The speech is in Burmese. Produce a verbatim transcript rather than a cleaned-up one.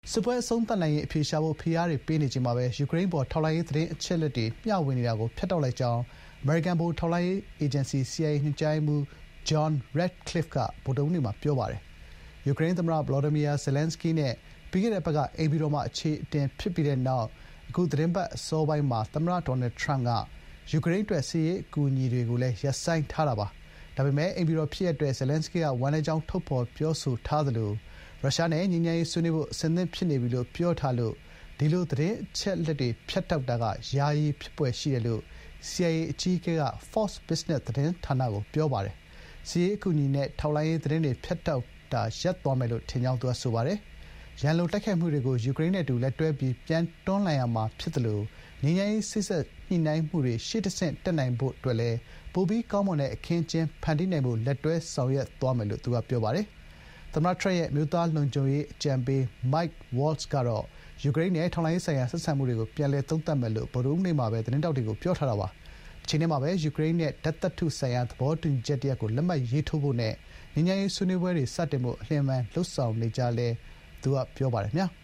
စစ်ပွဲအဆုံးသတ်နိုင်ရေးအဖြေရှာဖို့ဖိအားတွေပေးနေချိန်မှာပဲယူကရိန်းပေါ်ထောက်လှမ်းရေးသတင်းအချက်အလက်တွေမျှဝေနေတာကိုဖျက်တောက်လိုက်ကြောင်းအမေရိကန်ဗဟိုထောက်လှမ်းရေးအေဂျင်စီ စီ အိုင် အေ ညွှန်ကြားရေးမှူး John Ratcliffe ကဗုဒ္ဓဟူးနေ့မှာပြောပါတယ်။ယူကရိန်းသမ္မတ Volodymyr Zelenskyy နဲ့ပြီးခဲ့တဲ့အပတ်ကအိမ်ဖြူတော်မှာအခြေအတင်ဖြစ်ပြီးတဲ့နောက်အခုသီတင်းပတ်အစောပိုင်းမှာသမ္မတ Donald Trump ကယူကရိန်းအတွက်စစ်ရေးအကူအညီတွေကိုလည်းရပ်ဆိုင်းထားတာပါ။ဒါပေမဲ့အိမ်ဖြူတော်ဖြစ်ရပ်အတွက် Zelenskyy ကဝမ်းနည်းကြောင်းထုတ်ဖော်ပြောဆိုထားသလိုရုရှားနဲ့ငြိမ်းချမ်းရေးဆွေးနွေးဖို့အဆင်သင့်ဖြစ်နေပြီလို့ပြောထားလို့ဒီလိုသတင်းအချက်အလက်တွေဖြတ်တောက်တာကယာယီဖြစ်ပွယ်ရှိတယ်လို့ စီ အိုင် အေ အကြီးအကဲက Fox Business သတင်းဌာနကိုပြောပါတယ်။စစ်ရေးအကူအညီနဲ့ထောက်လှမ်းရေးသတင်းတွေဖြတ်တောက်တာရပ်သွားမယ်လို့ထင်ကြောင်းသူကဆိုပါတယ်။ရန်လိုတိုက်ခိုက်မှုတွေကိုယူကရိန်းနဲ့အတူလက်တွဲပြီးပြန်တွန်းလှန်ရမှာဖြစ်တယ်လို့ငြိမ်းချမ်းရေးစိစက်ညှိနှိုင်းမှုတွေရှေ့တဆင့်တက်နိုင်ဖို့အတွက်လည်းပိုပြီးကောင်းမွန်တဲ့အခင်းကျင်းဖန်တီးနိုင်ဖို့လက်တွဲဆောင်ရွက်သွားမယ်လို့သူကပြောပါတယ်။သမ္မတထရန့်ရဲ့အမျိုးသားလုံခြုံရေးအကြံပေး Mike Waltz ကတော့ယူကရိန်းနဲ့ထောက်လှမ်းရေးဆိုင်ရာဆက်ဆံမှုတွေကိုပြန်လည်သုံးသပ်မယ်လို့ဗုဒ္ဓဟူးနေ့မှာပဲသတင်းတောက်တွေကိုပြောထားတာပါ။အချိန်နဲ့မှာပဲယူကရိန်းနဲ့ဓာတ်သတ္ထုဆိုင်ရာသဘောတူညီချက်တရပ်ကိုလက်မှတ်ရေးထိုးဖို့နဲ့ငြိမ်းချမ်းရေးဆွေးနွေးပွဲတွေစတင်ဖို့အလျင်အမြန်လှုပ်ဆောင်နေကြလဲသူကပြောပါတယ်ခင်ဗျာ။